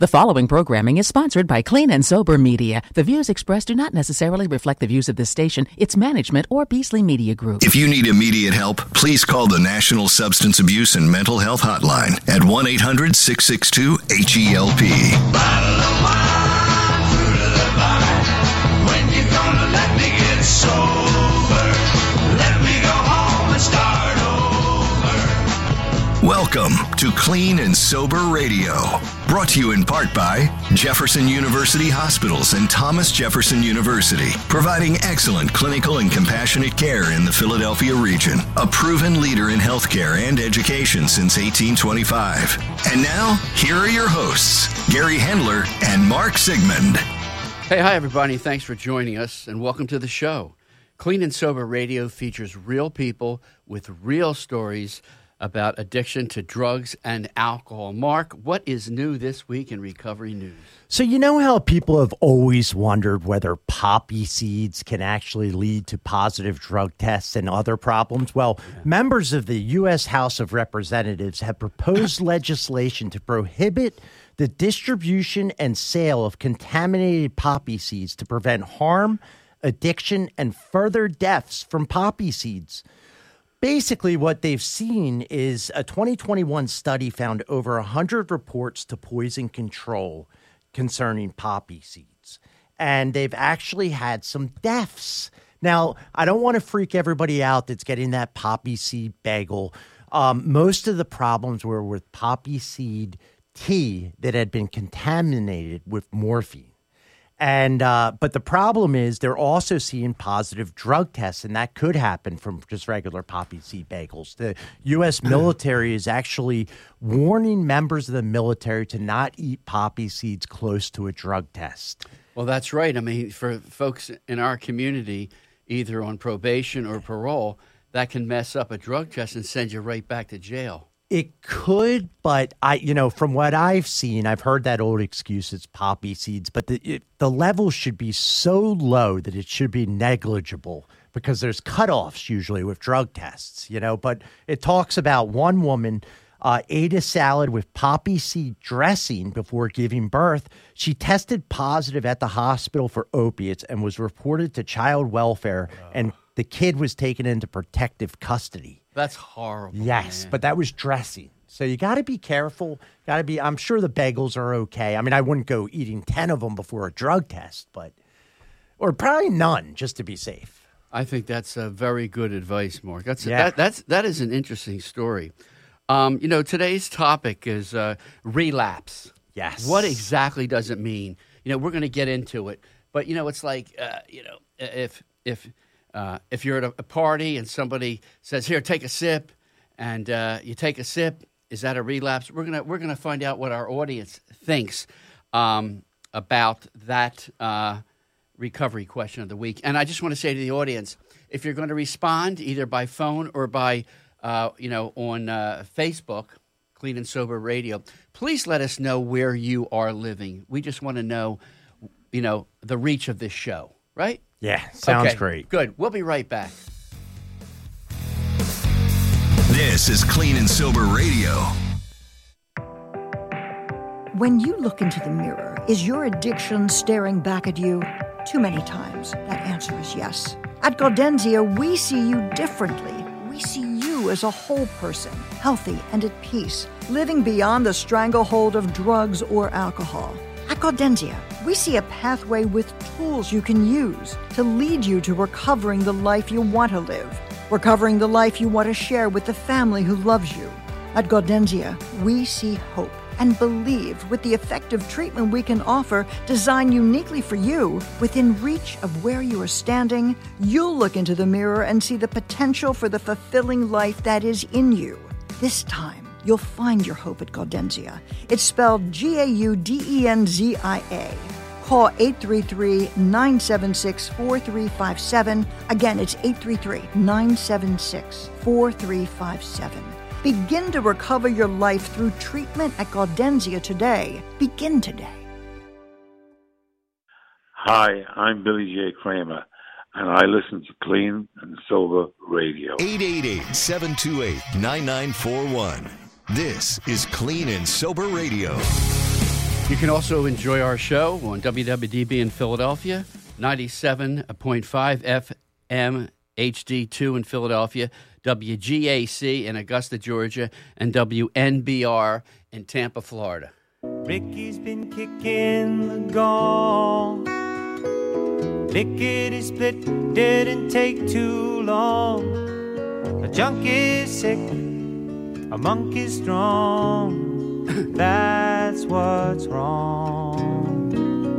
The following programming is sponsored by Clean and Sober Media. The views expressed do not necessarily reflect the views of this station, its management, or Beasley Media Group. If you need immediate help, please call the National Substance Abuse and Mental Health Hotline at 1-800-662-HELP. Bottle of wine, fruit of the vine. When you gonna let me get sober? Let me go home and start over. Welcome to Clean and Sober Radio. Brought to you in part by Jefferson University Hospitals and Thomas Jefferson University, providing excellent clinical and compassionate care in the Philadelphia region. A proven leader in healthcare and education since 1825. And now, here are your hosts, Gary Hendler and Mark Sigmund. Hey, hi, everybody. Thanks for joining us, and welcome to the show. Clean and Sober Radio features real people with real stories about addiction to drugs and alcohol. Mark, what is new this week in recovery news? So you know how people have always wondered whether poppy seeds can actually lead to positive drug tests and other problems? Well, members of the U.S. House of Representatives have proposed legislation to prohibit the distribution and sale of contaminated poppy seeds to prevent harm, addiction, and further deaths from poppy seeds. Basically, what they've seen is a 2021 study found over 100 reports to poison control concerning poppy seeds. And they've actually had some deaths. Now, I don't want to freak everybody out that's getting that poppy seed bagel. Most of the problems were with poppy seed tea that had been contaminated with morphine. And but the problem is they're also seeing positive drug tests, and that could happen from just regular poppy seed bagels. The U.S. military is actually warning members of the military to not eat poppy seeds close to a drug test. Well, that's right. I mean, for folks in our community, either on probation or parole, that can mess up a drug test and send you right back to jail. It could, but from what I've seen, I've heard that old excuse, it's poppy seeds, but the level should be so low that it should be negligible because there's cutoffs usually with drug tests, but it talks about one woman ate a salad with poppy seed dressing before giving birth. She tested positive at the hospital for opiates and was reported to child welfare, and the kid was taken into protective custody. That's horrible. Yes, man. but that was dressing. So you got to be careful. I'm sure the bagels are okay. I mean, I wouldn't go eating 10 of them before a drug test, or probably none just to be safe. I think that's very good advice, Mark. That is an interesting story. Today's topic is relapse. Yes. What exactly does it mean? We're going to get into it, but it's like if you're at a party and somebody says, "Here, take a sip," and you take a sip, is that a relapse? We're gonna find out what our audience thinks about that recovery question of the week. And I just want to say to the audience, if you're going to respond either by phone or by on Facebook, Clean and Sober Radio, please let us know where you are living. We just want to know, the reach of this show, right? Yeah, sounds okay, great. Good. We'll be right back. This is Clean and Sober Radio. When you look into the mirror, is your addiction staring back at you? Too many times, that answer is yes. At Gaudenzia, we see you differently. We see you as a whole person, healthy and at peace, living beyond the stranglehold of drugs or alcohol. At Gaudenzia, we see a pathway with tools you can use to lead you to recovering the life you want to live, recovering the life you want to share with the family who loves you. At Gaudenzia, we see hope and believe with the effective treatment we can offer, designed uniquely for you, within reach of where you are standing, you'll look into the mirror and see the potential for the fulfilling life that is in you. This time, you'll find your hope at Gaudenzia. It's spelled Gaudenzia. Call 833-976-4357. Again, it's 833-976-4357. Begin to recover your life through treatment at Gaudenzia today. Begin today. Hi, I'm Billy J. Kramer, and I listen to Clean and Sober Radio. 888-728-9941. This is Clean and Sober Radio. You can also enjoy our show on WWDB in Philadelphia, 97.5 FM HD2 in Philadelphia, WGAC in Augusta, Georgia, and WNBR in Tampa, Florida. Ricky's been kicking the gong. Lickety split didn't take too long. A junkie's sick, a monkey's strong. That's what's wrong.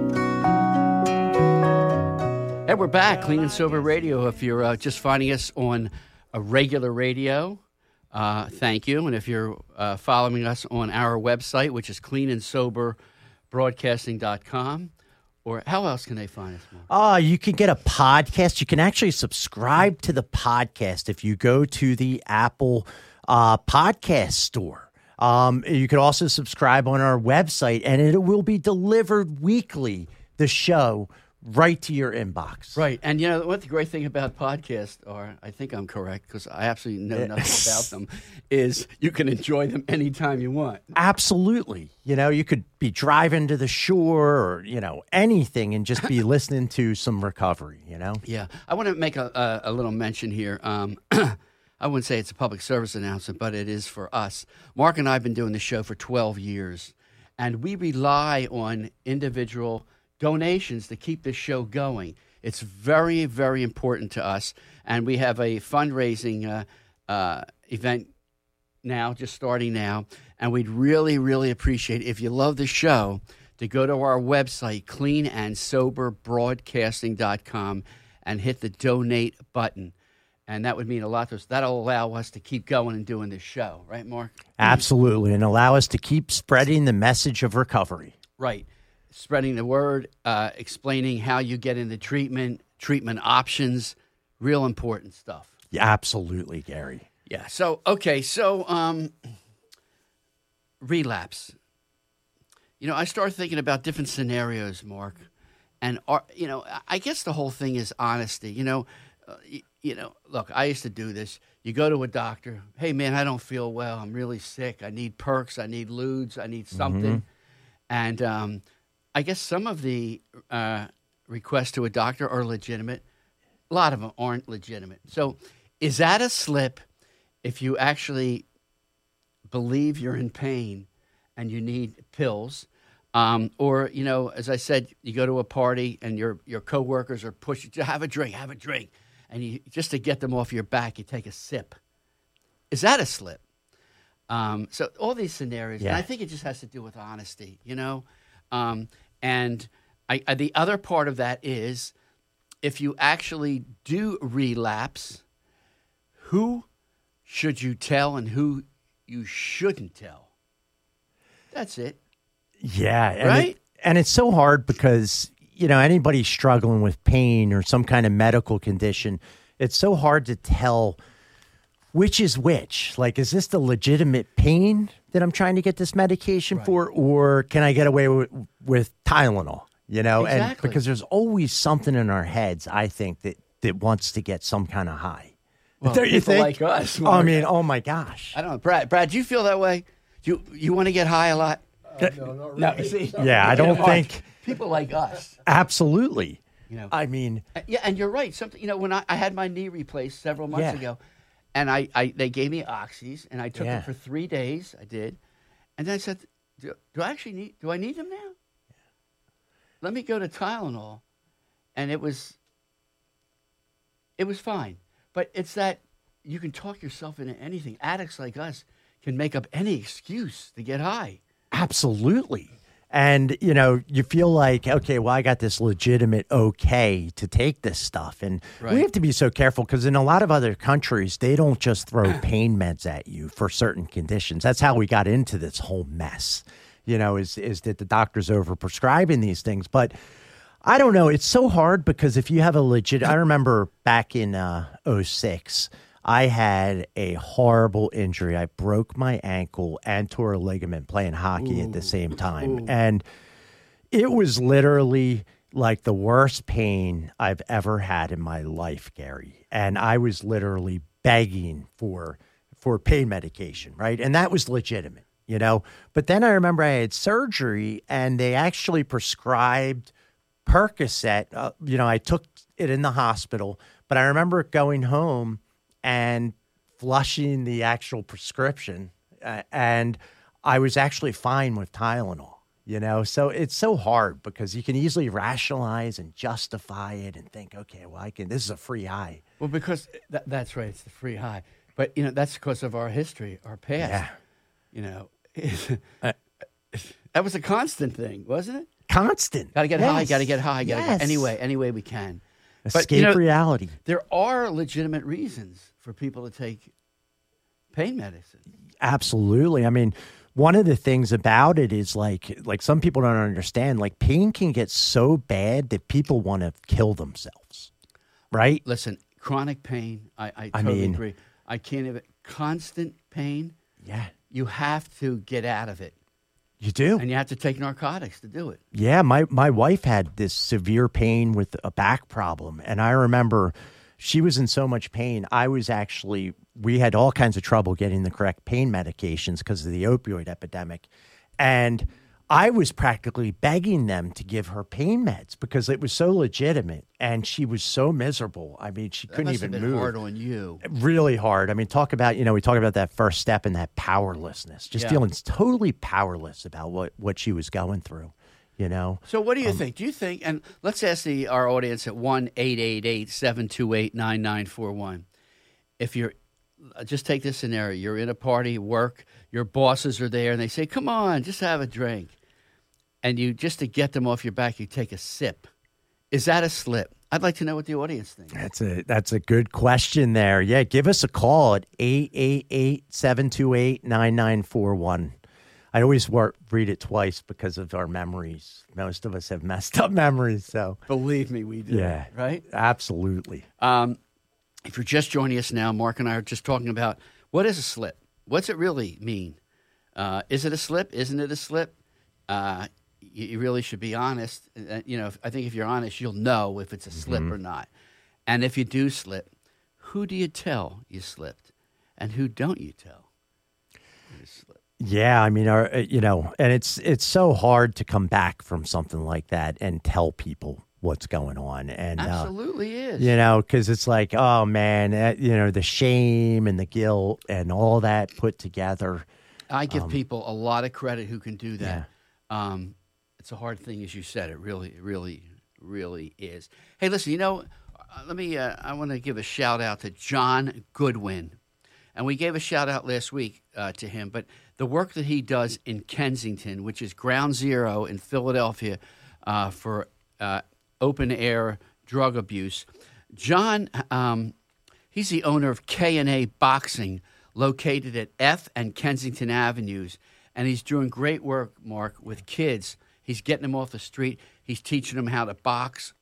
And we're back, Clean and Sober Radio. If you're just finding us on a regular radio, thank you. And if you're following us on our website, which is cleanandsoberbroadcasting.com, or how else can they find us, Mark? You can get a podcast. You can actually subscribe to the podcast if you go to the Apple podcast store. You can also subscribe on our website, and it will be delivered weekly, the show, right to your inbox. Right. And, you know, what the great thing about podcasts are, I think I'm correct because I absolutely know nothing about them, is you can enjoy them anytime you want. Absolutely. You know, you could be driving to the shore or, you know, anything and just be listening to some recovery, you know? Yeah. I want to make a little mention here. I wouldn't say it's a public service announcement, but it is for us. Mark and I have been doing the show for 12 years, and we rely on individual donations to keep this show going. It's very, very important to us, and we have a fundraising event now, just starting now, and we'd really, really appreciate if you love the show to go to our website, cleanandsoberbroadcasting.com, and hit the donate button. And that would mean a lot to us. That'll allow us to keep going and doing this show. Right, Mark? Absolutely. And allow us to keep spreading the message of recovery. Right. Spreading the word, explaining how you get into treatment options, real important stuff. Yeah, absolutely, Gary. Yeah. So, okay. So, relapse. You know, I started thinking about different scenarios, Mark. And, you know, I guess the whole thing is honesty. You know, look, I used to do this. You go to a doctor. Hey, man, I don't feel well. I'm really sick. I need perks. I need ludes. I need something. And I guess some of the requests to a doctor are legitimate. A lot of them aren't legitimate. So is that a slip if you actually believe you're in pain and you need pills? Or, you know, as I said, you go to a party and your coworkers are pushing you, have a drink. And you, just to get them off your back, you take a sip. Is that a slip? So all these scenarios, and I think it just has to do with honesty, you know. And the other part of that is if you actually do relapse, who should you tell and who you shouldn't tell? That's it. Yeah. And right? And it's so hard because, you know, anybody struggling with pain or some kind of medical condition, it's so hard to tell which is which. Like, is this the legitimate pain that I'm trying to get this medication for, or can I get away with Tylenol? You know, Exactly. And because there's always something in our heads, I think, that wants to get some kind of high. Well, Don't you people think? like us. I mean, oh my gosh. I don't know. Brad, do you feel that way? Do you want to get high a lot? No, not really. No, see? Yeah, I don't think. People like us. Absolutely. You know, I mean, yeah, and you're right. Something, you know, when I had my knee replaced several months ago, and they gave me oxys, and I took them for 3 days. I did, and then I said, "Do I need them now? Let me go to Tylenol," and it was fine. But it's that you can talk yourself into anything. Addicts like us can make up any excuse to get high. absolutely. And, you know, you feel like, okay, well, I got this legitimate okay to take this stuff. And we have to be so careful because in a lot of other countries, they don't just throw pain meds at you for certain conditions. That's how we got into this whole mess, you know, is that the doctors overprescribing these things. But I don't know. It's so hard because if you have a legit, I remember back in 2006, I had a horrible injury. I broke my ankle and tore a ligament playing hockey at the same time. And it was literally like the worst pain I've ever had in my life, Gary. And I was literally begging for pain medication, right? And that was legitimate. you know. But then I remember I had surgery, and they actually prescribed Percocet. You know, I took it in the hospital, but I remember going home and flushing the actual prescription, and I was actually fine with Tylenol, you know? So it's so hard because you can easily rationalize and justify it and think, okay, well, this is a free high. Well, because that's right, it's the free high. But, you know, that's because of our history, our past. Yeah. You know, that was a constant thing, wasn't it? Constant. Got to get high, got to get high, got to Yes. get any way we can. Escape But, you know, reality. There are legitimate reasons for people to take pain medicine. Absolutely. I mean, one of the things about it is like some people don't understand, like pain can get so bad that people want to kill themselves, right? Listen, chronic pain, I totally agree. I can't even, constant pain, Yeah, you have to get out of it. you do. And you have to take narcotics to do it. Yeah, my wife had this severe pain with a back problem, and I remember she was in so much pain. We had all kinds of trouble getting the correct pain medications because of the opioid epidemic, and I was practically begging them to give her pain meds because it was so legitimate, and she was so miserable. I mean, she couldn't even That must have been move. hard on you. Really hard. I mean, we talk about that first step and that powerlessness, just Yeah. feeling totally powerless about what she was going through, you know? So what do you think? Do you think, and let's ask our audience at 1-888-728-9941. If you're, just take this scenario. You're in a party, work, your bosses are there, and they say, come on, just have a drink. And you, just to get them off your back, you take a sip. Is that a slip? I'd like to know what the audience thinks. That's a good question there. Yeah, give us a call at 888-728-9941. I always read it twice because of our memories. Most of us have messed up memories, so. Believe me, we do. Yeah. Right? Absolutely. If you're just joining us now, Mark and I are just talking about what is a slip? What's it really mean? Is it a slip? Isn't it a slip? You really should be honest. You know, I think if you're honest, you'll know if it's a slip or not. And if you do slip, who do you tell you slipped, and who don't you tell you slipped? Yeah, I mean, and it's so hard to come back from something like that and tell people what's going on. And Absolutely is. You know, because it's like, oh man, the shame and the guilt and all that put together. I give people a lot of credit who can do that. Yeah. It's a hard thing, as you said. It really, really, really is. Hey, listen, I want to give a shout out to John Goodwin. And we gave a shout out last week to him, but the work that he does in Kensington, which is ground zero in Philadelphia for open air drug abuse. John, he's the owner of K&A Boxing, located at F and Kensington Avenues. And he's doing great work, Mark, with kids. He's getting them off the street. He's teaching them how to box,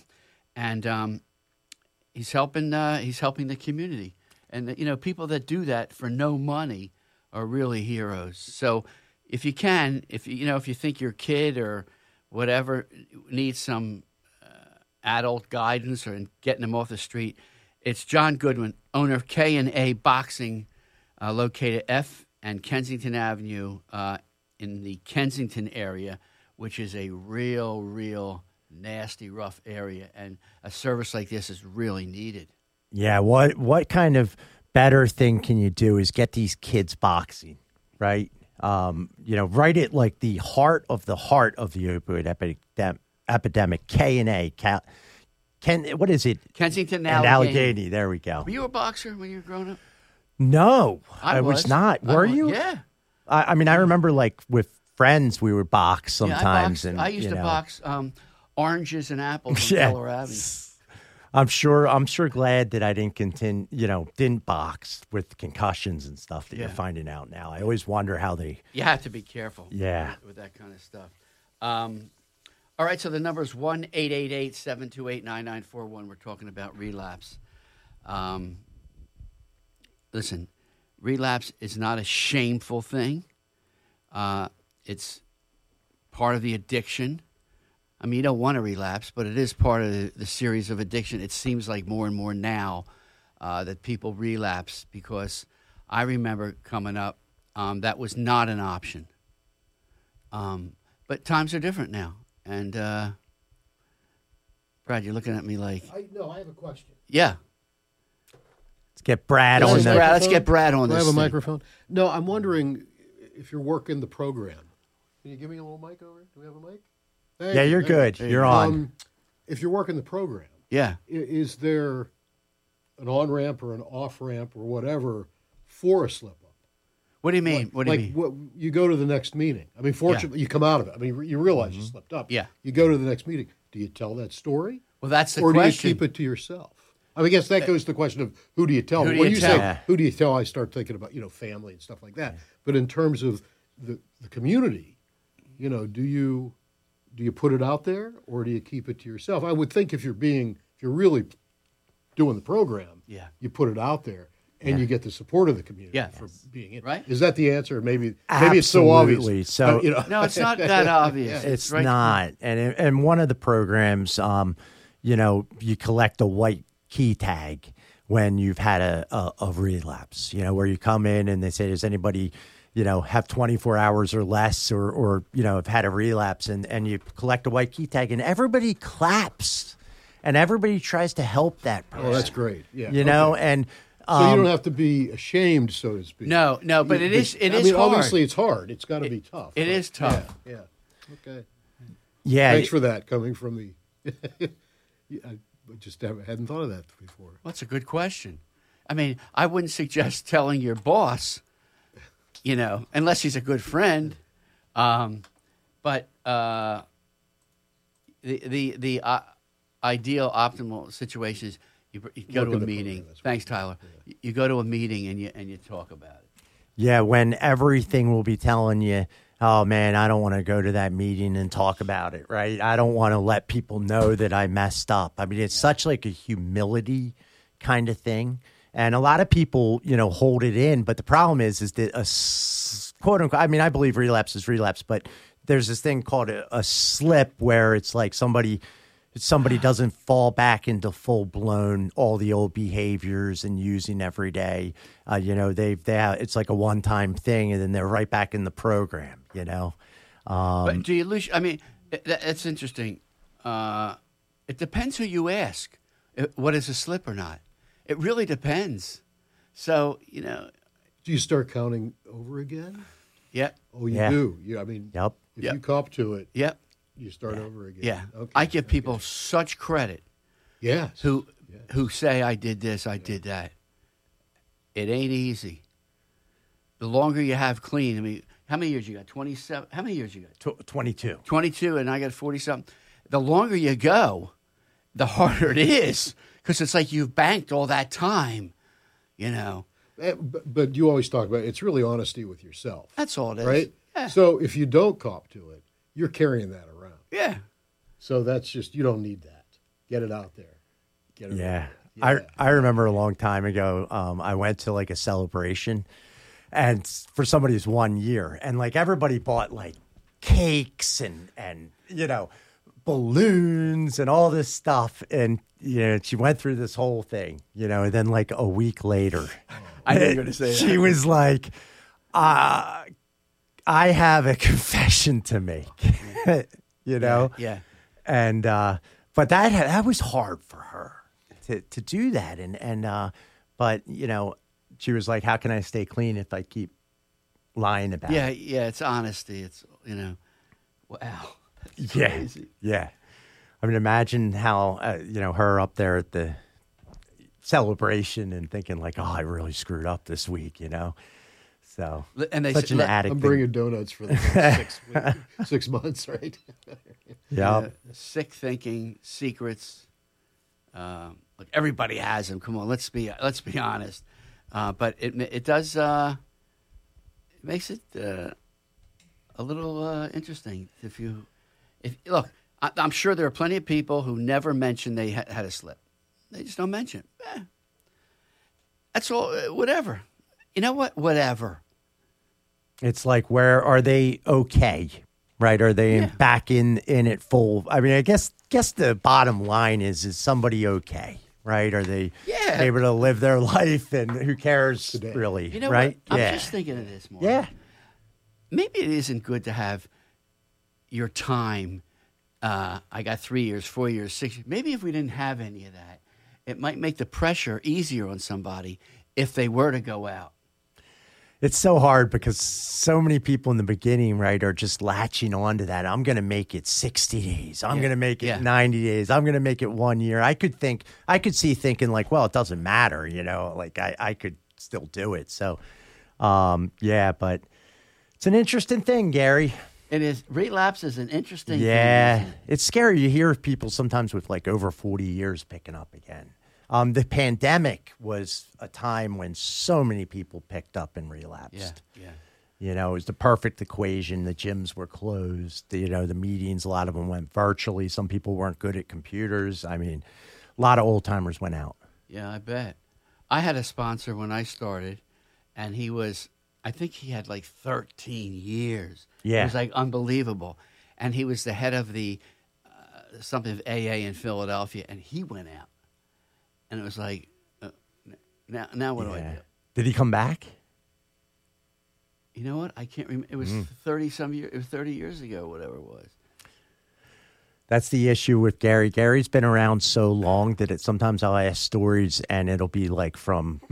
and he's helping the community. And people that do that for no money are really heroes. So if you can, if you think your kid or whatever needs some adult guidance or getting them off the street, it's John Goodwin, owner of K&A Boxing, located F and Kensington Avenue in the Kensington area, which is a real nasty, rough area. And a service like this is really needed. Yeah, what kind of better thing can you do is get these kids boxing, right? Right at like the heart of the opioid epidemic, K&A. What is it? Kensington and Allegheny. There we go. Were you a boxer when you were growing up? No, I was not. Were you? Yeah. I mean, I remember like with friends, we would box sometimes. I used to box oranges and apples on Yeah. Keller Avenue. I'm sure glad that I didn't box with concussions and stuff that you're finding out now. I always wonder how they. You have to be careful. Yeah. With that kind of stuff. All right, so the number is 1-888-728-9941. We're talking about relapse. Listen, relapse is not a shameful thing. It's part of the addiction. I mean, you don't want to relapse, but it is part of the series of addiction. It seems like more and more now that people relapse, because I remember coming up, that was not an option. But times are different now. And, Brad, you're looking at me like... No, I have a question. Yeah. Let's get Brad on the... Let's get Brad on Do I this have a thing. microphone? No, I'm wondering if you're working the program. Can you give me a little mic over? Do we have a mic? Thank Yeah, you, you're thank good. you. You're on. If you're working the program, Yeah. is there an on-ramp or an off-ramp or whatever for a slip-up? What do you mean? What do you mean? What, you go to the next meeting. I mean, fortunately, you come out of it. I mean, you realize you slipped up. Yeah. You go to the next meeting. Do you tell that story? Well, that's the or question. do you keep it to yourself? I mean, I guess that goes to the question of who do you tell? Who do When you you tell? say who do you tell, I start thinking about, family and stuff like that. But in terms of the community, do you put it out there or do you keep it to yourself? I would think if you're really doing the program, Yeah. you put it out there and you get the support of the community Yeah. for being in. Right. Is that the answer? Maybe it's so obvious. Absolutely. So No, it's not that obvious. it's right. not. And one of the programs, you collect a white key tag when you've had a relapse, where you come in and they say, does anybody, have 24 hours or less or have had a relapse and you collect a white key tag and everybody claps and everybody tries to help that person. Oh, that's great. Yeah. And So you don't have to be ashamed, so to speak. No, but it is hard. Obviously, it's hard. It's got to be tough. It is tough. Yeah. Okay. yeah, Thanks for that. Coming from the, I just hadn't thought of that before. Well, that's a good question. I mean, I wouldn't suggest telling your boss, unless he's a good friend. But the ideal, optimal situation is you go to a meeting. Thanks, Tyler. You go to a meeting and you talk about it. Yeah, when everything will be telling you, oh, man, I don't want to go to that meeting and talk about it, right? I don't want to let people know that I messed up. I mean, it's such like a humility kind of thing. And a lot of people, hold it in. But the problem is that quote unquote, I mean, I believe relapse is relapse, but there's this thing called a slip where it's like somebody doesn't fall back into full blown all the old behaviors and using every day. It's like a one time thing, and then they're right back in the program. But do you lose? I mean, that's interesting. It depends who you ask. What is a slip or not? It really depends. So Do you start counting over again? Yeah. Oh, you do. Yeah. I mean, Yep. if you cop to it, Yep. you start over again. Yeah. Okay. I give people such credit Yes. who say I did this, I did that. It ain't easy. The longer you have clean, I mean, how many years you got? 27? How many years you got? 22. 22, and I got 40-something. The longer you go, the harder it is because it's like you've banked all that time, But you always talk about it's really honesty with yourself. That's all it is. Right? Yeah. So if you don't cop to it, you're carrying that around. Yeah. So that's just, you don't need that. Get it out there. Get it Yeah. out there. I remember a long time ago, I went to like a celebration and for somebody's 1 year and like everybody bought like cakes and balloons and all this stuff. And, she went through this whole thing, and then like a week later, I knew you were going to say that. she was like, I have a confession to make, Yeah. And, but that was hard for her to do that. But she was like, how can I stay clean if I keep lying about it? Yeah, it's honesty. It's, wow. That's Yeah. crazy. Yeah. I mean, imagine how, her up there at the celebration and thinking like, oh, I really screwed up this week, So And they such said, an addict. I'm bringing donuts for the next 6 months, right? Yeah. sick thinking, secrets. Look, everybody has them. Come on, let's be honest. But it does it makes it a little interesting if look. I'm sure there are plenty of people who never mention they had a slip. They just don't mention it. That's all. Whatever. You know what? Whatever. It's like, where are they okay? Right? Are they back in it full? I mean, I guess the bottom line is somebody okay? right? Are they Yeah. able to live their life, and who cares Today. really, You know right? what? I'm yeah. just thinking of this more. Yeah. Maybe it isn't good to have your time. I got 3 years, 4 years, 6 years. Maybe if we didn't have any of that, it might make the pressure easier on somebody if they were to go out. It's so hard because so many people in the beginning, right, are just latching on to that. I'm going to make it 60 days. I'm Yeah. going to make it Yeah. 90 days. I'm going to make it 1 year. I could see thinking like, well, it doesn't matter, like I could still do it. So, yeah, but it's an interesting thing, Gary. It is. Relapse is an interesting Yeah. thing. Isn't it? It's scary. You hear of people sometimes with like over 40 years picking up again. The pandemic was a time when so many people picked up and relapsed. Yeah. It was the perfect equation. The gyms were closed. The meetings, a lot of them went virtually. Some people weren't good at computers. I mean, a lot of old timers went out. Yeah, I bet. I had a sponsor when I started, and I think he had like 13 years. Yeah. It was like unbelievable. And he was the head of the something of AA in Philadelphia, and he went out. And it was like, now what do I do? Did he come back? You know what? I can't remember. It was 30-some years. It was 30 years ago, whatever it was. That's the issue with Gary. Gary's been around so long that sometimes I'll ask stories and it'll be like from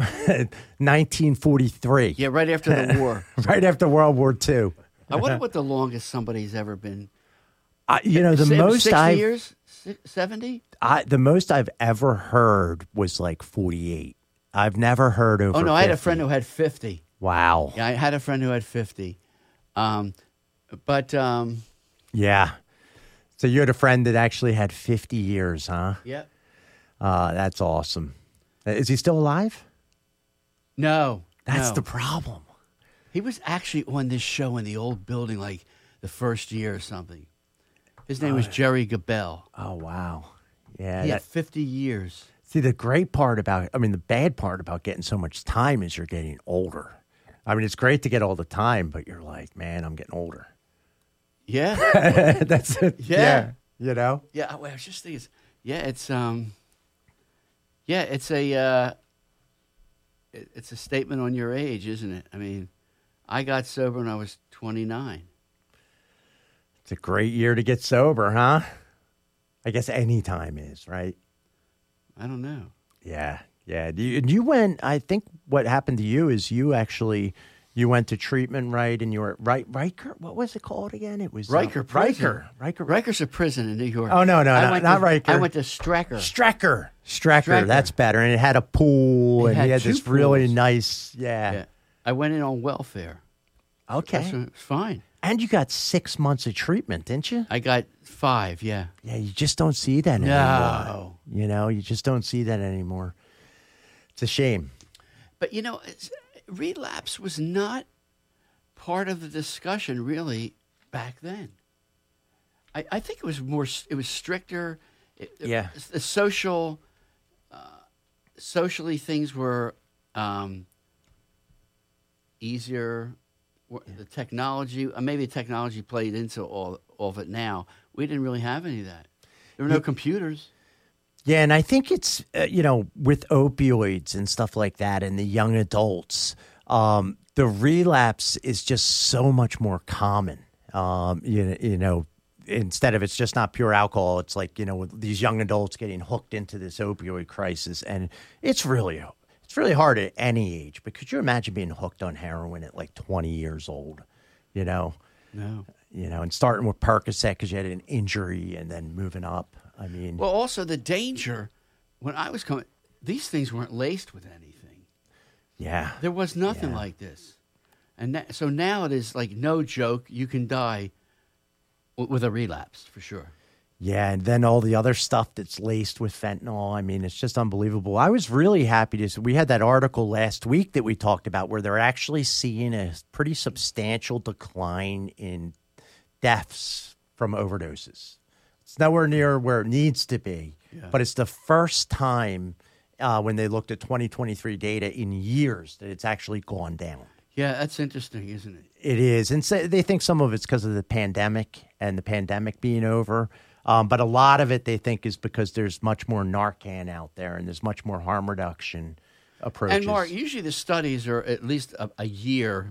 1943. Yeah, right after the war. Right after World War II. I wonder what the longest somebody's ever been. The most 60 years? 70? The most I've ever heard was like 48. I've never heard over 50. I had a friend who had 50. Wow. Yeah, I had a friend who had 50. Yeah. So you had a friend that actually had 50 years, huh? Yeah. That's awesome. Is he still alive? No. That's no. the problem. He was actually on this show in the old building like the first year or something. His name was Jerry Gabel. Oh, wow. Yeah. He had 50 years. See, the bad part about getting so much time is you're getting older. I mean, it's great to get all the time, but you're like, man, I'm getting older. Yeah. That's it. Yeah. Yeah. Yeah, I was just thinking, it's a statement on your age, isn't it? I mean, I got sober when I was 29. It's a great year to get sober, huh? I guess any time is, right? I don't know. Yeah. You went, I think what happened to you is you went to treatment, right? And you were Riker. What was it called again? It was Riker. Riker's a prison in New York. Oh, no, not Riker. I went to Strecker. Strecker. That's better. And it had a pool, and he had two this really pools. nice, yeah. I went in on welfare. Okay. It was fine. And you got 6 months of treatment, didn't you? I got 5, yeah. Yeah, you just don't see that anymore. You just don't see that anymore. It's a shame. But, relapse was not part of the discussion really back then. I think it was stricter. Yeah. The socially things were easier. The technology, maybe technology played into all of it now. We didn't really have any of that. There were no computers. Yeah, and I think it's, with opioids and stuff like that and the young adults, the relapse is just so much more common. Instead of it's just not pure alcohol, it's like, with these young adults getting hooked into this opioid crisis. And it's really hard at any age. But could you imagine being hooked on heroin at like 20 years old, No. And starting with Percocet because you had an injury and then moving up. I mean, well, also the danger when I was coming, these things weren't laced with anything. Yeah. There was nothing like this. And so now it is like no joke. You can die with a relapse for sure. Yeah, and then all the other stuff that's laced with fentanyl. I mean, it's just unbelievable. I was really happy to see. We had that article last week that we talked about where they're actually seeing a pretty substantial decline in deaths from overdoses. It's nowhere near where it needs to be, but it's the first time when they looked at 2023 data in years that it's actually gone down. Yeah, that's interesting, isn't it? It is. And so they think some of it's because of the pandemic and the pandemic being over. But a lot of it they think is because there's much more Narcan out there and there's much more harm reduction approaches. And Mark, usually the studies are at least a year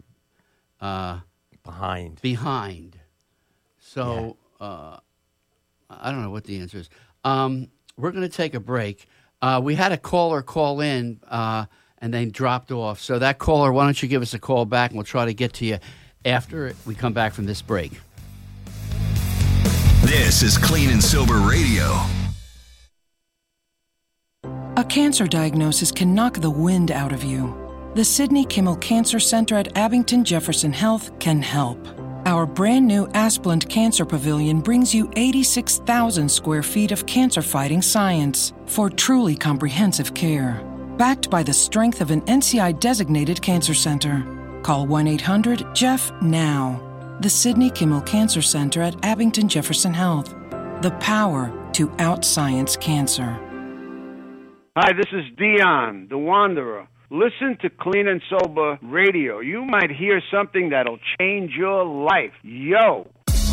behind. So I don't know what the answer is. We're going to take a break. We had a caller call in and then dropped off. So that caller, why don't you give us a call back, and we'll try to get to you after we come back from this break. This is Clean and Sober Radio. A cancer diagnosis can knock the wind out of you. The Sidney Kimmel Cancer Center at Abington Jefferson Health can help. Our brand new Asplund Cancer Pavilion brings you 86,000 square feet of cancer-fighting science for truly comprehensive care. Backed by the strength of an NCI-designated cancer center. Call 1-800-JEFF now. The Sidney Kimmel Cancer Center at Abington Jefferson Health. The power to out-science cancer. Hi, this is Dion, the Wanderer. Listen to Clean and Sober Radio. You might hear something that'll change your life. Yo!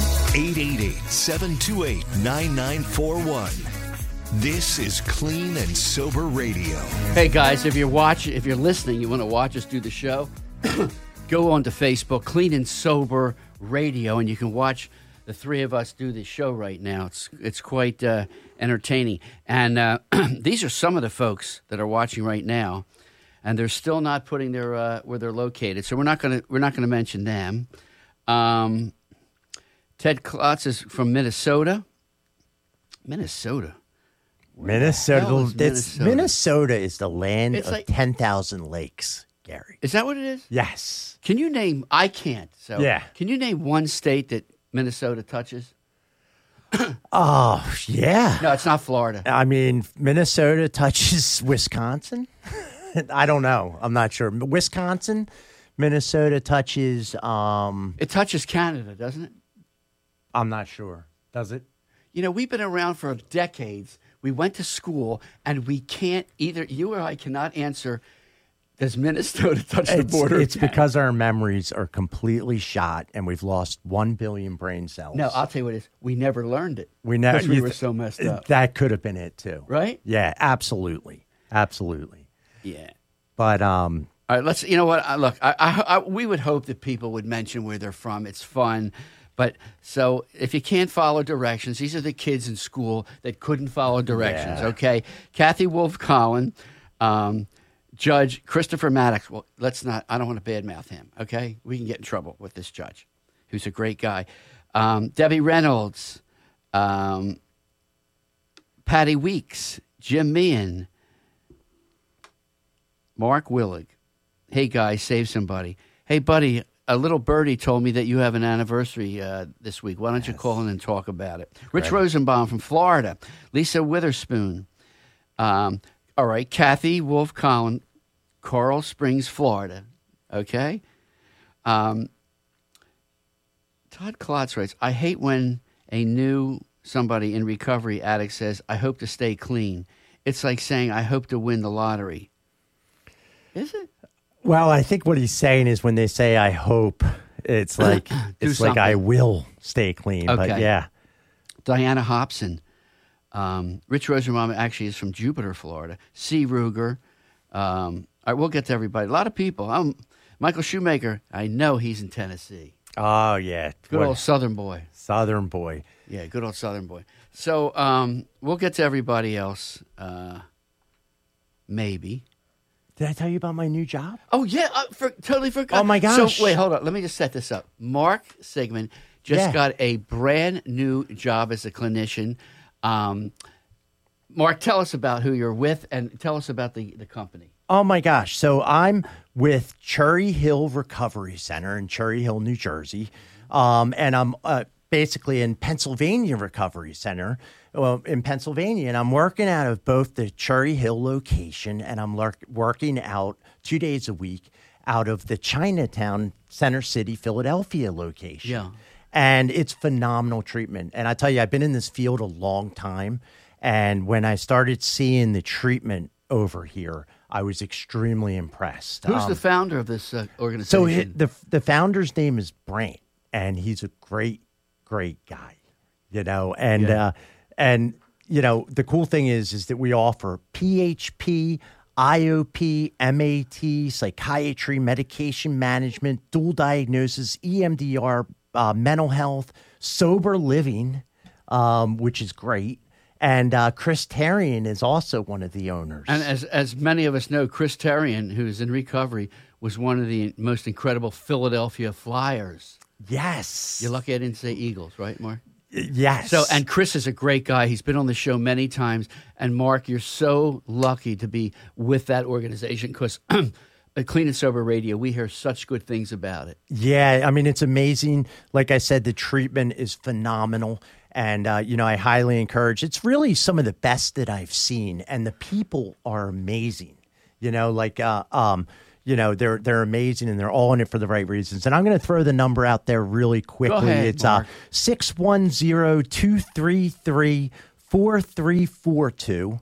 888-728-9941. This is Clean and Sober Radio. Hey guys, if you're listening, you want to watch us do the show, go on to Facebook, Clean and Sober Radio, and you can watch the three of us do this show right now. It's quite entertaining. And these are some of the folks that are watching right now, and they're still not putting their where they're located. So we're not gonna mention them. Ted Klotz is from Minnesota. Minnesota is the land of 10,000 lakes, Gary. Is that what it is? Yes. Can you name? I can't. So yeah. Can you name one state that Minnesota touches? Oh, yeah. No, it's not Florida. I mean, Minnesota touches Wisconsin. I don't know. I'm not sure. Wisconsin, Minnesota touches. It touches Canada, doesn't it? I'm not sure. Does it? You know, we've been around for decades. We went to school, and we can't either. You or I cannot answer. Does Minnesota touch the border? It's because our memories are completely shot, and we've lost 1 billion brain cells. No, I'll tell you what it is. We never learned it. We were so messed up. That could have been it too, right? Yeah, absolutely. Yeah, but all right. Let's. You know what? Look, we would hope that people would mention where they're from. It's fun. But so if you can't follow directions, these are the kids in school that couldn't follow directions, okay? Kathy Wolf-Collin, Judge Christopher Maddox. Well, I don't want to badmouth him, okay? We can get in trouble with this judge, who's a great guy. Debbie Reynolds, Patty Weeks, Jim Meehan, Mark Willig. Hey, guys, save somebody. Hey, buddy. A little birdie told me that you have an anniversary this week. Why don't you call in and talk about it? Rich Rosenbaum from Florida. Lisa Witherspoon. All right. Kathy Wolf-Collin, Coral Springs, Florida. Okay. Todd Klotz writes, I hate when a new somebody in recovery addict says, I hope to stay clean. It's like saying, I hope to win the lottery. Is it? Well, I think what he's saying is when they say "I hope," it's like like I will stay clean. Okay. But yeah, Diana Hobson, Rich Rosenbaum actually is from Jupiter, Florida. C. Ruger. All right, we'll get to everybody. A lot of people. Michael Shoemaker. I know he's in Tennessee. Oh yeah, good old Southern boy. Southern boy. Yeah, good old Southern boy. So we'll get to everybody else. Maybe. Did I tell you about my new job? Oh, yeah. Totally forgot. Oh, my gosh. So, wait, hold on. Let me just set this up. Mark Sigmund just got a brand new job as a clinician. Mark, tell us about who you're with and tell us about the company. Oh, my gosh. So I'm with Cherry Hill Recovery Center in Cherry Hill, New Jersey. And I'm basically in Pennsylvania Recovery Center in Pennsylvania. And I'm working out of both the Cherry Hill location and I'm working out 2 days a week out of the Chinatown, Center City, Philadelphia location. Yeah. And it's phenomenal treatment. And I tell you, I've been in this field a long time. And when I started seeing the treatment over here, I was extremely impressed. Who's the founder of this organization? So the founder's name is Brant, and he's a great guy. And the cool thing is that we offer PHP, IOP, MAT, psychiatry, medication management, dual diagnosis, EMDR, mental health, sober living, which is great. And Chris Tarian is also one of the owners. And as many of us know, Chris Tarian, who's in recovery, was one of the most incredible Philadelphia Flyers. Yes. You're lucky I didn't say Eagles, right, Mark? Yes. So, and Chris is a great guy. He's been on the show many times. And Mark, you're so lucky to be with that organization because at Clean and Sober Radio, we hear such good things about it. Yeah, I mean, it's amazing. Like I said, the treatment is phenomenal. And, I highly encourage. It's really some of the best that I've seen. And the people are amazing. They're amazing and they're all in it for the right reasons. And I'm going to throw the number out there really quickly. Go ahead, it's Mark. 610-233-4342.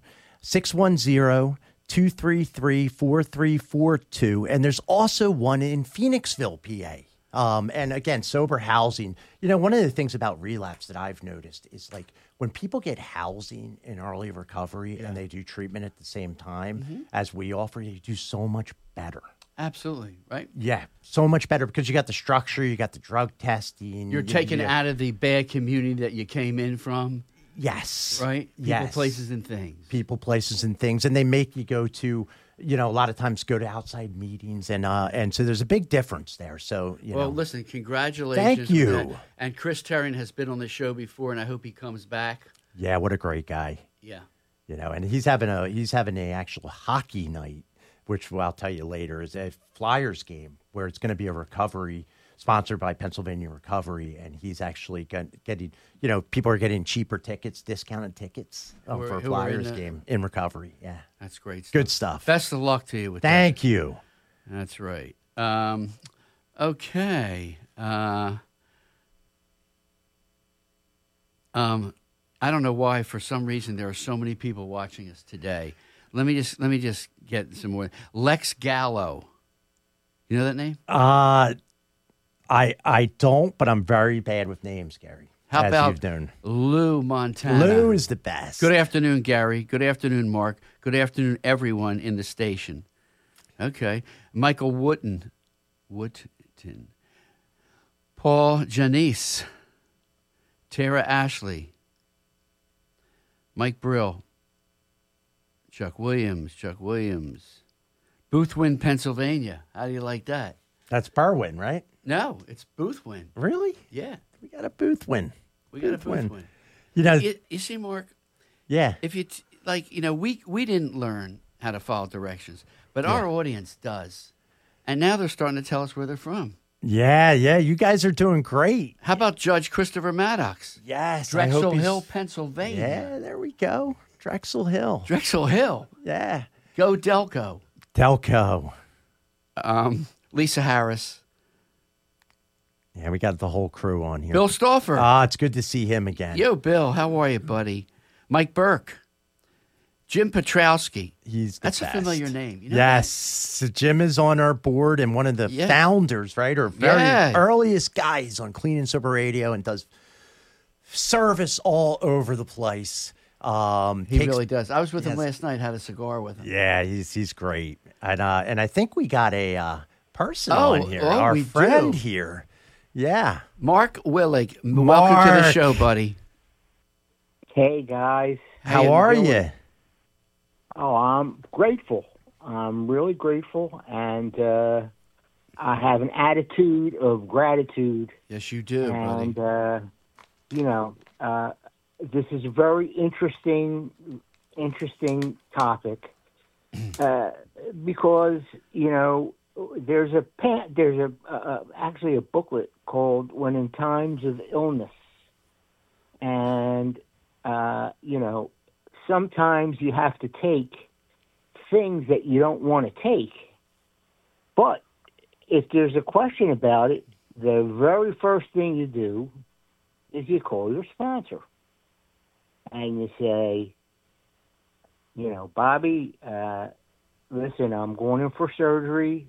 610-233-4342. And there's also one in Phoenixville, PA. And again, sober housing. One of the things about relapse that I've noticed is like when people get housing in early recovery and they do treatment at the same time as we offer, you do so much better. Absolutely, right? Yeah, so much better because you got the structure, you got the drug testing. You're taken out of the bad community that you came in from. Yes. Right? People, places, and things. People, places, and things. And they make you go to, a lot of times go to outside meetings. And so there's a big difference there. So, listen, congratulations. Thank you. And Chris Tarian has been on the show before, and I hope he comes back. Yeah, what a great guy. Yeah. And he's having a actual hockey night, which I'll tell you later, is a Flyers game where it's going to be a recovery sponsored by Pennsylvania Recovery, and he's actually getting, people are getting cheaper tickets, discounted tickets for a Flyers game in recovery. Yeah. That's great stuff. Good stuff. Best of luck to you with that. Thank you. That's right. Okay. I don't know why, for some reason, there are so many people watching us today. Let me just get some more. Lex Gallo. You know that name? I don't, but I'm very bad with names, Gary. How about Lou Montana? Lou is the best. Good afternoon, Gary. Good afternoon, Mark. Good afternoon, everyone in the station. Okay. Michael Wootton. Paul Janice. Tara Ashley. Mike Brill. Chuck Williams. Boothwyn, Pennsylvania. How do you like that? That's Berwyn, right? No, it's Boothwyn. Really? Yeah. We got a Boothwyn. You see, Mark? Yeah. If you we didn't learn how to follow directions, but our audience does. And now they're starting to tell us where they're from. Yeah. You guys are doing great. How about Judge Christopher Maddox? Yes. Drexel Hill, Pennsylvania. Yeah, there we go. Drexel Hill. Yeah. Go Delco. Lisa Harris. Yeah, we got the whole crew on here. Bill Stauffer. It's good to see him again. Yo, Bill, how are you, buddy? Mike Burke. Jim Petrowski. That's best. A familiar name. You know yes. So Jim is on our board and one of the founders, right? Or very earliest guys on Clean and Sober Radio and does service all over the place. He really does. I was with him last night, had a cigar with him. Yeah, he's great. And I think we got a person on here. Our we friend do. here. Yeah. Mark Willig. Welcome to the show, buddy. Hey, guys. How are you? Oh, I'm grateful. I'm really grateful. And I have an attitude of gratitude. Yes, you do, and, buddy. This is a very interesting topic because, there's actually a booklet called When in Times of Illness. And, sometimes you have to take things that you don't want to take. But if there's a question about it, the very first thing you do is you call your sponsor. And you say, Bobby, listen, I'm going in for surgery,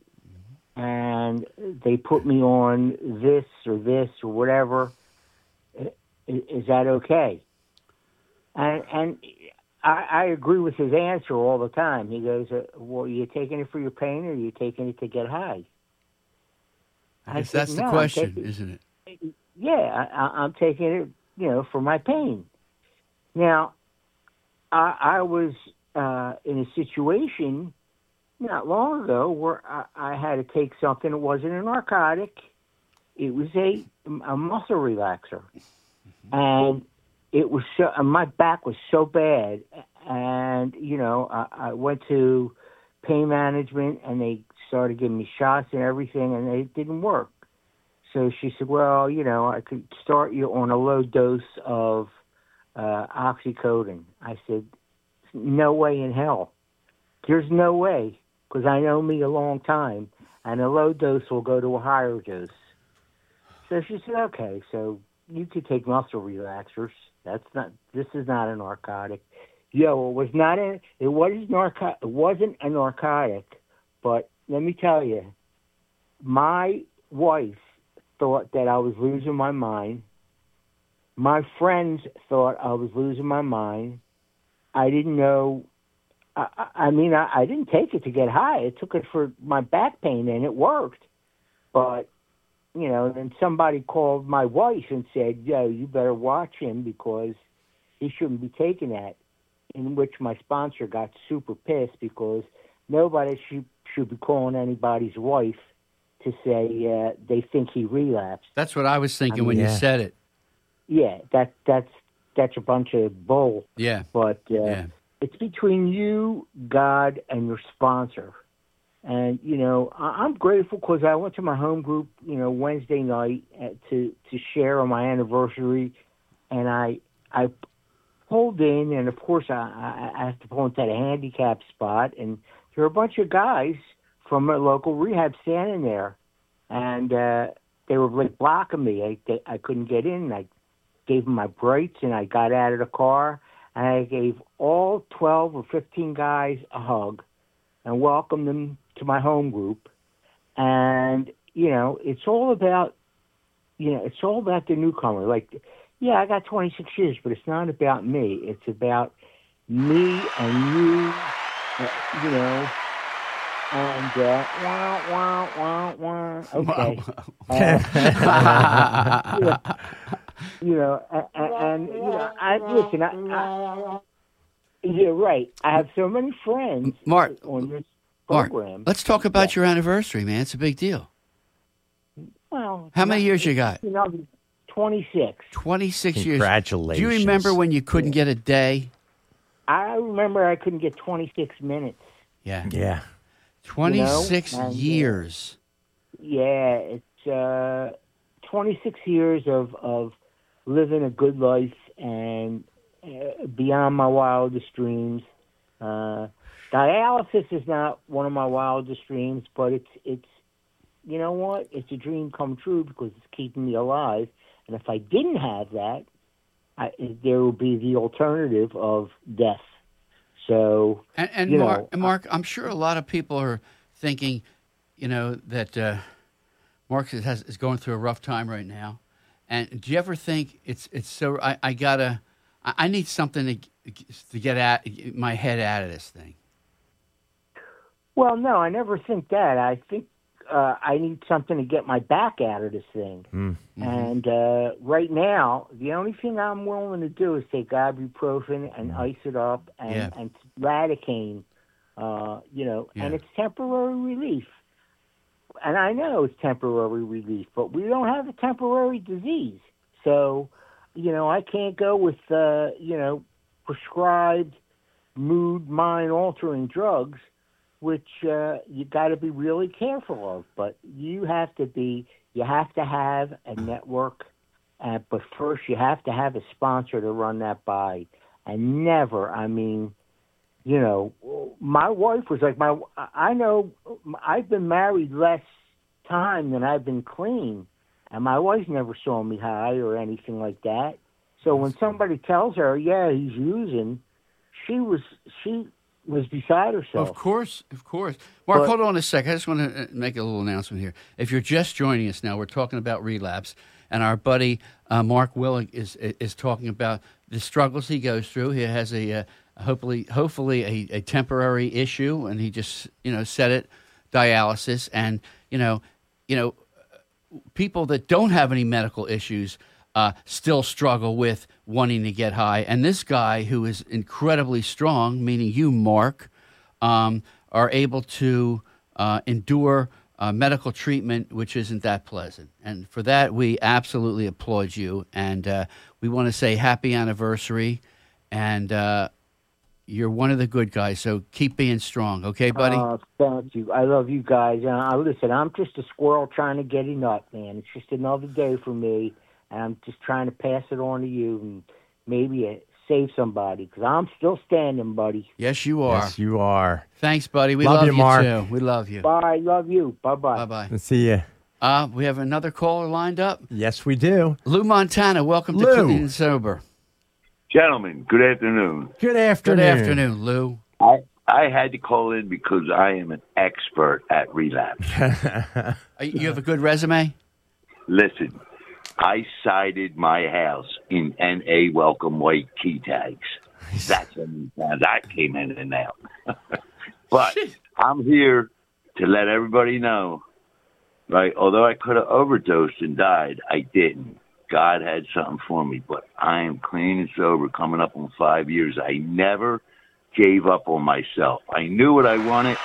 and they put me on this or whatever. Is that okay? And I agree with his answer all the time. He goes, well, are you taking it for your pain or are you taking it to get high? I guess that's the question, isn't it? Yeah, I'm taking it, for my pain. Now, I was in a situation not long ago where I had to take something that wasn't a narcotic. It was a muscle relaxer. And it was my back was so bad. And, I went to pain management and they started giving me shots and everything and it didn't work. So she said, well, I could start you on a low dose of oxycodone. I said, no way in hell. There's no way, because I know me a long time, and a low dose will go to a higher dose. So she said, okay, so you could take muscle relaxers. This is not a narcotic. It wasn't a narcotic, but let me tell you, my wife thought that I was losing my mind. My friends thought I was losing my mind. I didn't know. I didn't take it to get high. I took it for my back pain, and it worked. But, then somebody called my wife and said, yo, you better watch him because he shouldn't be taking that, in which my sponsor got super pissed because nobody should be calling anybody's wife to say they think he relapsed. That's what I was thinking when you said it. Yeah, that's a bunch of bull. Yeah. But it's between you, God, and your sponsor. And, I'm grateful because I went to my home group, Wednesday night to share on my anniversary. And I pulled in, and, of course, I have to pull into the handicap spot. And there were a bunch of guys from a local rehab standing there. And they were, blocking me. I couldn't get in. I gave them my brights, and I got out of the car. And I gave all 12 or 15 guys a hug and welcomed them to my home group. And, it's all about, the newcomer. I got 26 years, but it's not about me. It's about me and you, and, okay. You're right. I have so many friends on this program. Mark, let's talk about your anniversary, man. It's a big deal. Well, how many years you got? 26. 26 years. Congratulations. Do you remember when you couldn't get a day? I remember I couldn't get 26 minutes. Yeah. Yeah. 26 years. Yeah, it's 26 years of living a good life and beyond my wildest dreams. Dialysis is not one of my wildest dreams, but it's you know what? It's a dream come true because it's keeping me alive. And if I didn't have that, there would be the alternative of death. So, and Mark, I'm sure a lot of people are thinking, that Mark is going through a rough time right now. And do you ever think it's so? I need something to get my head out of this thing. Well, no, I never think that. I think I need something to get my back out of this thing. Mm-hmm. And right now, the only thing I'm willing to do is take ibuprofen and ice it up and Lidocaine, and it's temporary relief. And I know it's temporary relief, but we don't have a temporary disease. So, I can't go with, prescribed mood, mind-altering drugs, which you got to be really careful of. But you have to have a network, but first you have to have a sponsor to run that by. And never, my wife was like, I've been married less time than I've been clean, and my wife never saw me high or anything like that. So when somebody tells her, yeah, he's using, she was beside herself. Of course. Mark, hold on a sec. I just want to make a little announcement here. If you're just joining us now, we're talking about relapse. and our buddy Mark Willig is talking about the struggles he goes through. He has hopefully a temporary issue, and he just said it, dialysis, and people that don't have any medical issues still struggle with wanting to get high. And this guy, who is incredibly strong, meaning you, Mark, are able to endure medical treatment, which isn't that pleasant. And for that, we absolutely applaud you. And we want to say happy anniversary. And you're one of the good guys, so keep being strong. Okay, buddy? Thank you. I love you guys. Listen, I'm just a squirrel trying to get a nut, man. It's just another day for me, and I'm just trying to pass it on to you and maybe save somebody, because I'm still standing, buddy. Yes, you are. Yes, you are. Thanks, buddy. We love you, Mark. too. We love you. Bye. Love you. Bye-bye. Bye-bye. Let's see you. We have another caller lined up. Yes, we do. Lou Montana, welcome to Lou. Clean and Sober. Gentlemen, good afternoon. Good afternoon. Good afternoon, Lou. I had to call in because I am an expert at relapse. You have a good resume? Listen, I cited my house in NA welcome white key tags. That's how many times I came in and out. But I'm here to let everybody know, right? Although I could have overdosed and died, I didn't. God had something for me, but I am clean and sober, coming up on 5 years. I never gave up on myself. I knew what I wanted.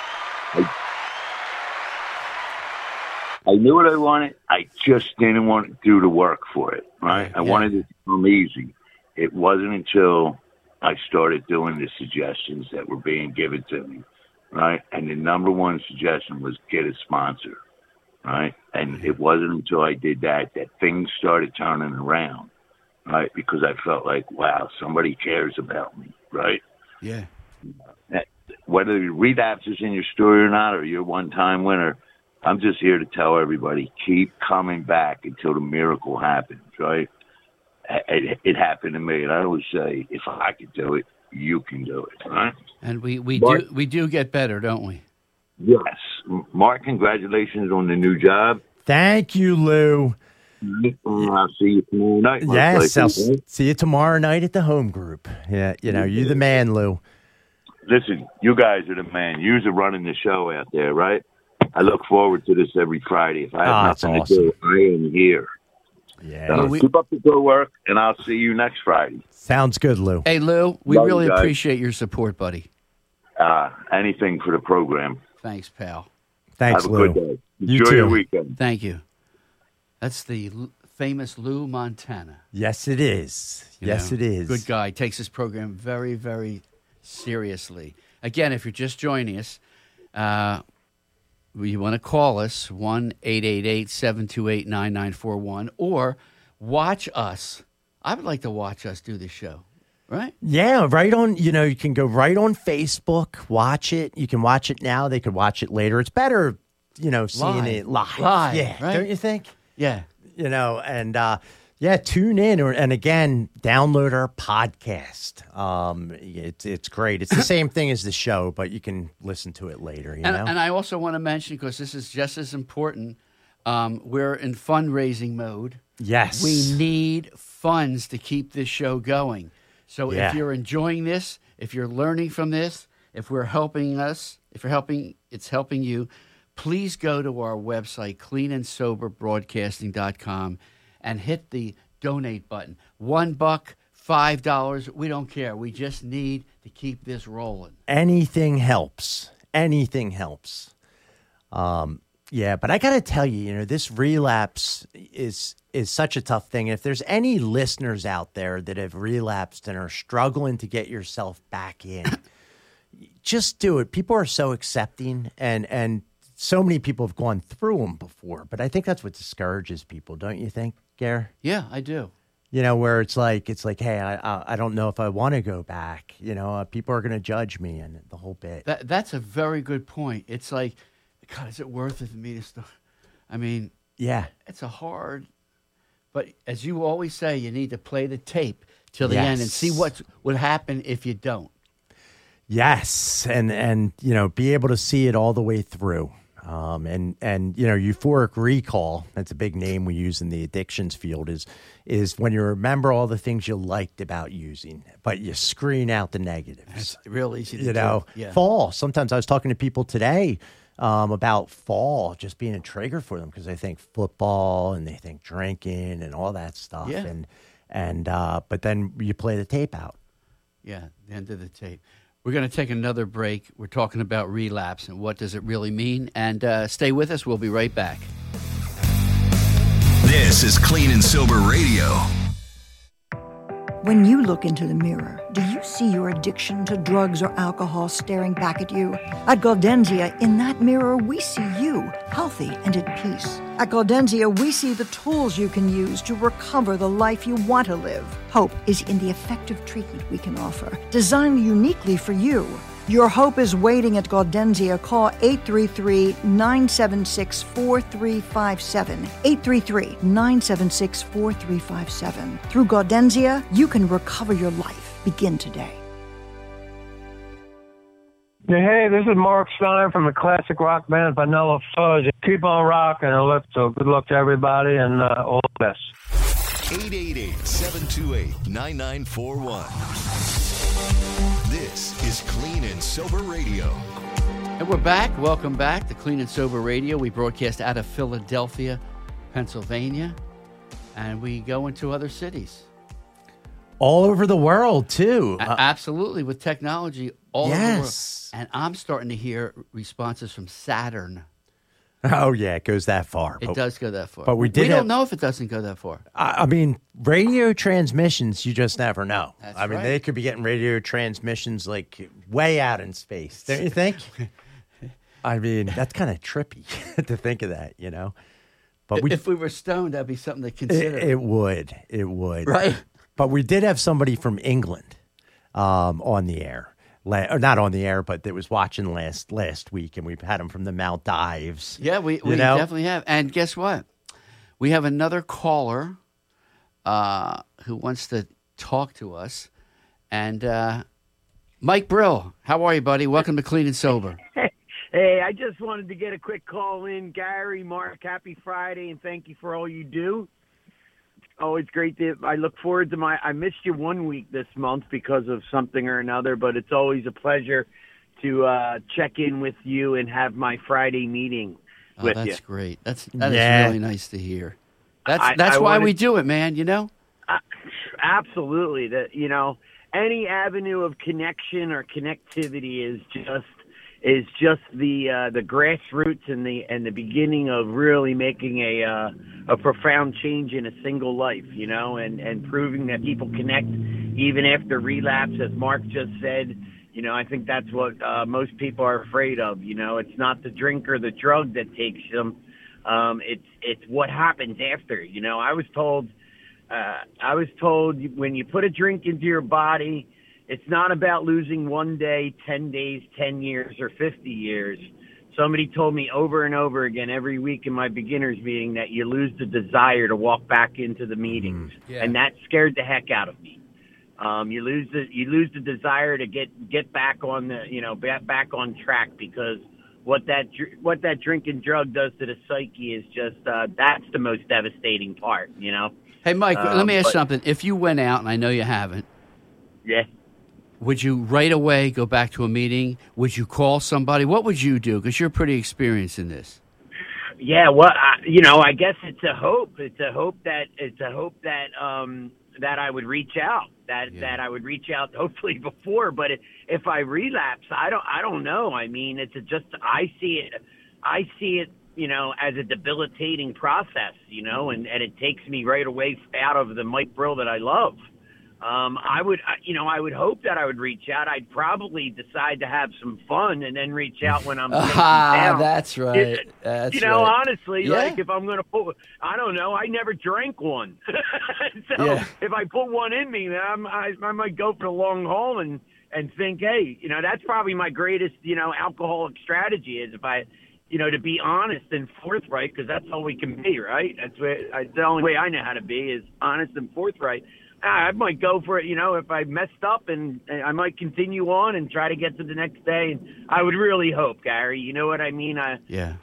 I knew what I wanted. I just didn't want to do the work for it, right? I wanted it to come easy. It wasn't until I started doing the suggestions that were being given to me, right? And the number one suggestion was get a sponsor. Right. And it wasn't until I did that things started turning around. Right. Because I felt like, wow, somebody cares about me. Right. Yeah. Whether the relapse is in your story or not, or you're a one-time winner, I'm just here to tell everybody, keep coming back until the miracle happens. Right. It happened to me. And I always say, if I could do it, you can do it. Right. And we do get better, don't we? Yes. Mark, congratulations on the new job. Thank you, Lou. I'll see you tomorrow night. Yes, I'll see you tomorrow night at the home group. Yeah, you're the man, Lou. Listen, you guys are the man. You're running the show out there, right? I look forward to this every Friday. If I have nothing to do, I am here. Yeah. Keep up the good work, and I'll see you next Friday. Sounds good, Lou. Hey, Lou, we really appreciate your support, buddy. Anything for the program. Thanks, pal. Thanks, Have a Lou. good day. You Enjoy too. your weekend. Thank you. That's the famous Lou Montana. Yes, it is. It is. Good guy. Takes his program very, very seriously. Again, if you're just joining us, you want to call us, 1-888-728-9941, or watch us. I would like to watch us do this show. Right? Yeah, right on, you can go right on Facebook, watch it. You can watch it now. They could watch it later. It's better, seeing it live. Yeah, right? Don't you think? Yeah. And tune in and again, download our podcast. It's great. It's the same thing as the show, but you can listen to it later, you know? And I also want to mention, because this is just as important, we're in fundraising mode. Yes. We need funds to keep this show going. So if you're enjoying this, if you're learning from this, if we're helping us, it's helping you, please go to our website, cleanandsoberbroadcasting.com, and hit the donate button. $1, $5, we don't care. We just need to keep this rolling. Anything helps. Anything helps. But I got to tell you, this relapse is such a tough thing. If there's any listeners out there that have relapsed and are struggling to get yourself back in, just do it. People are so accepting, and so many people have gone through them before. But I think that's what discourages people, don't you think, Gare? Yeah, I do. Where it's like, hey, I don't know if I want to go back. People are going to judge me and the whole bit. That's a very good point. It's like, God, is it worth it for me to start? I mean, yeah, it's a hard, but as you always say, you need to play the tape till the end and see what would happen if you don't. Yes, and be able to see it all the way through. And euphoric recall, that's a big name we use in the addictions field, is when you remember all the things you liked about using, but you screen out the negatives. That's real easy to do. Yeah. Fall. Sometimes I was talking to people today about fall just being a trigger for them because they think football and they think drinking and all that stuff. Yeah. But then you play the tape out. Yeah, the end of the tape. We're going to take another break. We're talking about relapse and what does it really mean. And stay with us. We'll be right back. This is Clean and Sober Radio. When you look into the mirror, do you see your addiction to drugs or alcohol staring back at you? At Gaudenzia, in that mirror, we see you, healthy and at peace. At Gaudenzia, we see the tools you can use to recover the life you want to live. Hope is in the effective treatment we can offer, designed uniquely for you. Your hope is waiting at Gaudenzia. Call 833-976-4357. 833-976-4357. Through Gaudenzia, you can recover your life. Begin today. Hey, this is Mark Stein from the classic rock band Vanilla Fudge. Keep on rocking, and good luck to everybody, and all the best. 888-728-9941. This is Clean and Sober Radio. And we're back. Welcome back to Clean and Sober Radio. We broadcast out of Philadelphia, Pennsylvania, and we go into other cities. All over the world, too. Absolutely, with technology all over the world. Yes. And I'm starting to hear responses from Saturn. Oh, yeah, it goes that far. It does go that far. But we don't know if it doesn't go that far. I mean, radio transmissions, you just never know. That's I mean, right. they could be getting radio transmissions like way out in space. Don't you think? I mean, that's kind of trippy to think of that, you know? But If we were stoned, that'd be something to consider. It would. Right. But we did have somebody from England on the air. Or not on the air, but that was watching last week, and we've had him from the Maldives. Yeah, we definitely have. And guess what? We have another caller who wants to talk to us. And Mike Brill, how are you, buddy? Welcome to Clean and Sober. Hey, I just wanted to get a quick call in. Gary, Mark, happy Friday, and thank you for all you do. Always great I look forward to I missed you 1 week this month because of something or another, but it's always a pleasure to check in with you and have my Friday meeting with you. That's great. That is really nice to hear. That's why we do it, man, you know? Absolutely. Any avenue of connection or connectivity is just the grassroots and the beginning of really making a profound change in a single life, you know, and proving that people connect even after relapse, as Mark just said. You know, I think that's what most people are afraid of. You know, it's not the drink or the drug that takes them. It's what happens after. You know, I was told when you put a drink into your body, it's not about losing 1 day, 10 days, 10 years, or 50 years. Somebody told me over and over again every week in my beginners meeting that you lose the desire to walk back into the meetings, and that scared the heck out of me. You lose the desire to get back on back on track, because what that drink and drug does to the psyche is just that's the most devastating part. You know. Hey, Mike, let me ask something. If you went out, and I know you haven't, yeah. Would you right away go back to a meeting? Would you call somebody? What would you do? Because you're pretty experienced in this. Yeah, well, I guess it's a hope. It's a hope that that I would reach out. That I would reach out hopefully before. But if I relapse, I don't know. I mean, I see it. You know, as a debilitating process. You know, and it takes me right away out of the Mike Brill that I love. I would hope that I would reach out. I'd probably decide to have some fun and then reach out when I'm down. That's right. Honestly, like if I'm going to put, I don't know, I never drank one. So if I put one in me, I might go for the long haul and think, hey, you know, that's probably my greatest, you know, alcoholic strategy is if I, you know, to be honest and forthright, because that's all we can be, right? That's the only way I know how to be is honest and forthright. I might go for it, if I messed up, and I might continue on and try to get to the next day. And I would really hope, Gary, you know what I mean? I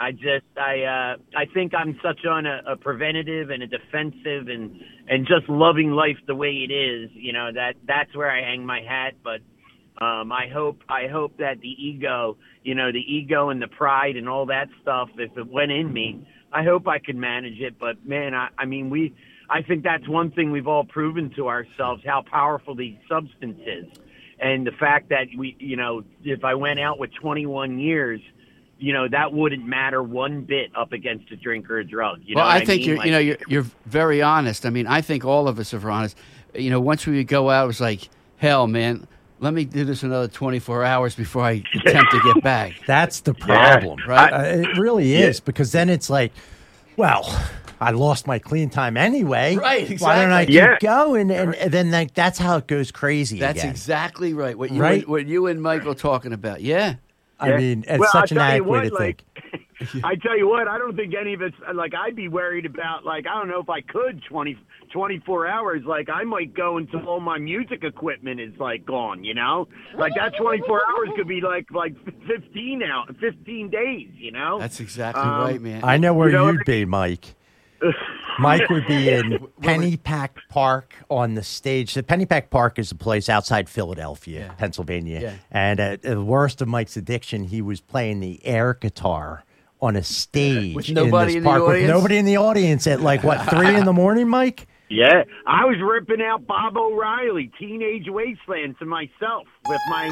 think I'm such on a preventative and a defensive and just loving life the way it is, that's where I hang my hat. But I hope that the ego and the pride and all that stuff, if it went in me, I hope I could manage it. But man, I think that's one thing we've all proven to ourselves, how powerful the substance is. And the fact that if I went out with 21 years, that wouldn't matter one bit up against a drink or a drug. I think you're very honest. I mean, I think all of us are honest. Once we would go out, it was like, hell, man, let me do this another 24 hours before I attempt to get back. That's the problem, right? It really is, because then it's like, well, I lost my clean time anyway. Right, exactly. Why don't I keep going? And then that's how it goes crazy. That's again. Exactly right. What you and Michael talking about. Yeah. I mean, it's such an adequate way to think. I tell you what, I don't think any of us, I'd be worried about, I don't know if I could 24 hours. I might go until all my music equipment is, gone, that 24 hours could be, 15 days, That's exactly right, man. I know where you'd be, Mike. Mike would be in Pennypack Park on the stage. The Pennypack Park is a place outside Philadelphia, Pennsylvania. Yeah. And at the worst of Mike's addiction, he was playing the air guitar on a stage with nobody in this park the audience? With nobody in the audience at 3 in the morning, Mike? Yeah, I was ripping out Bob O'Reilly, Teenage Wasteland to myself with my.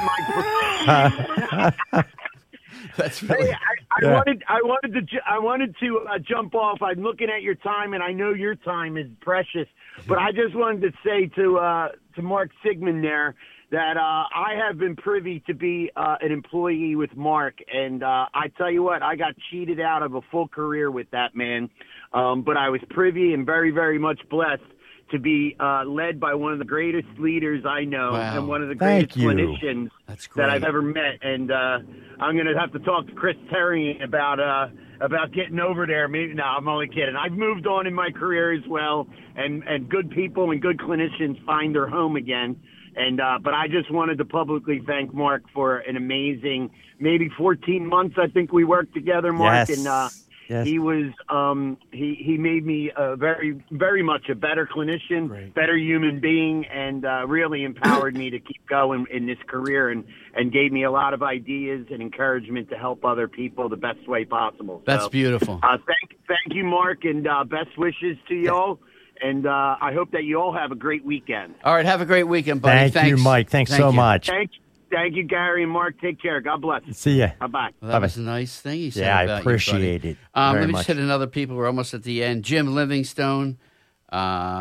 That's really, hey, I wanted to jump off. I'm looking at your time, and I know your time is precious. But I just wanted to say to Mark Sigmund there that I have been privy to be an employee with Mark, and I tell you what, I got cheated out of a full career with that man. But I was privy and very, very much blessed to be led by one of the greatest leaders I know and one of the greatest clinicians that I've ever met. And I'm going to have to talk to Chris Terry about getting over there. Maybe, no, I'm only kidding. I've moved on in my career as well, and good people and good clinicians find their home again. And but I just wanted to publicly thank Mark for an amazing, maybe 14 months I think we worked together, Mark. Yes. And he was he made me very, very much a better clinician, better human being, and really empowered me to keep going in this career, and gave me a lot of ideas and encouragement to help other people the best way possible. That's beautiful. Thank you, Mark, and best wishes to y'all. And I hope that you all have a great weekend. All right, have a great weekend, buddy. Thank you, Mike. Thanks so much. Thank you, Gary and Mark. Take care. God bless. See ya. Bye-bye. Well, that was a nice thing he said about you, I appreciate it Let very me much. just hit another people. We're almost at the end. Jim Livingstone. I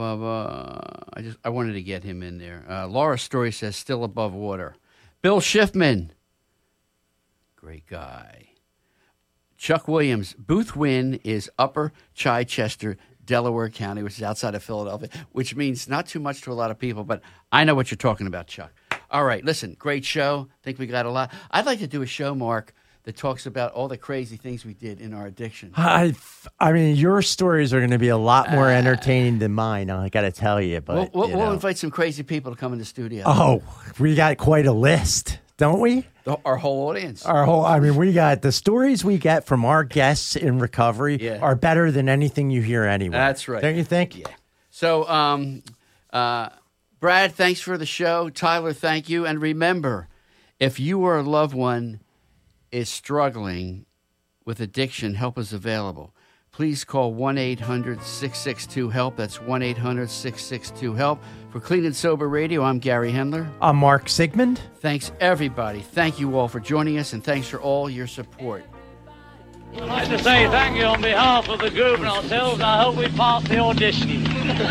wanted to get him in there. Laura Story says, still above water. Bill Schiffman. Great guy. Chuck Williams. Booth Wynn is Upper Chichester, Delaware County, which is outside of Philadelphia, which means not too much to a lot of people, but I know what you're talking about, Chuck. All right, listen, great show. Think we got a lot. I'd like to do a show, Mark, that talks about all the crazy things we did in our addiction. I mean, your stories are going to be a lot more entertaining than mine, I got to tell you. But we'll invite some crazy people to come in the studio. Oh, we got quite a list, don't we? Our whole audience. We got the stories we get from our guests in recovery are better than anything you hear anywhere. That's right. Don't you think? Yeah. So, Brad, thanks for the show. Tyler, thank you. And remember, if you or a loved one is struggling with addiction, help is available. Please call 1-800-662-HELP. That's 1-800-662-HELP. For Clean and Sober Radio, I'm Gary Hendler. I'm Mark Sigmund. Thanks, everybody. Thank you all for joining us, and thanks for all your support. I'd like to say thank you on behalf of the group and ourselves. I hope we pass the audition.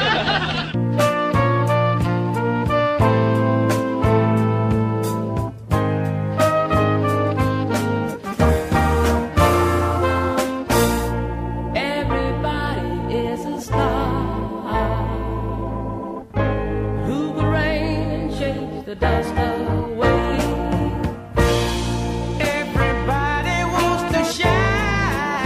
The dust away. Everybody wants to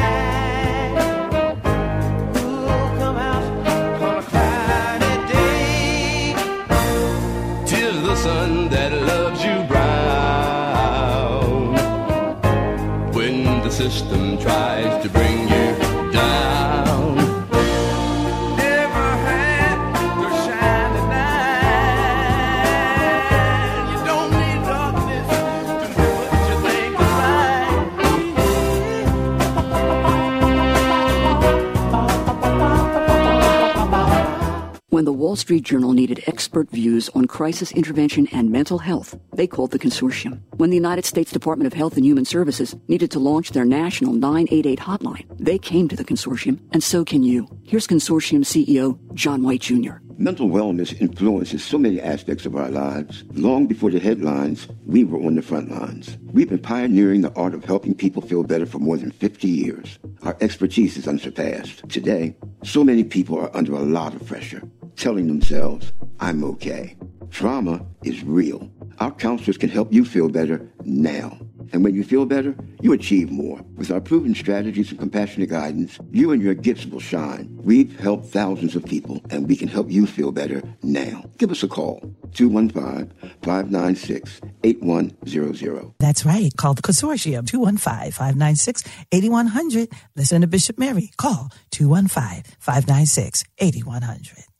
shine. Who'll come out on a cloudy day? a sun that loves you brown. When the system tries to bring you down. Never had to shine at night. You don't need darkness to do what you think is right. When the Wall Street Journal needed expert views on crisis intervention and mental health, they called the consortium. When the United States Department of Health and Human Services needed to launch their national 988 hotline, they came to the consortium, and so can you. Here's consortium CEO John White Jr. Mental wellness influences so many aspects of our lives. Long before the headlines, we were on the front lines. We've been pioneering the art of helping people feel better for more than 50 years. Our expertise is unsurpassed. Today, so many people are under a lot of pressure, telling themselves, I'm okay. Trauma is real. Our counselors can help you feel better now. And when you feel better, you achieve more. With our proven strategies and compassionate guidance, you and your gifts will shine. We've helped thousands of people, and we can help you feel better now. Give us a call, 215-596-8100. That's right. Call the consortium, 215-596-8100. Listen to Bishop Mary. Call 215-596-8100.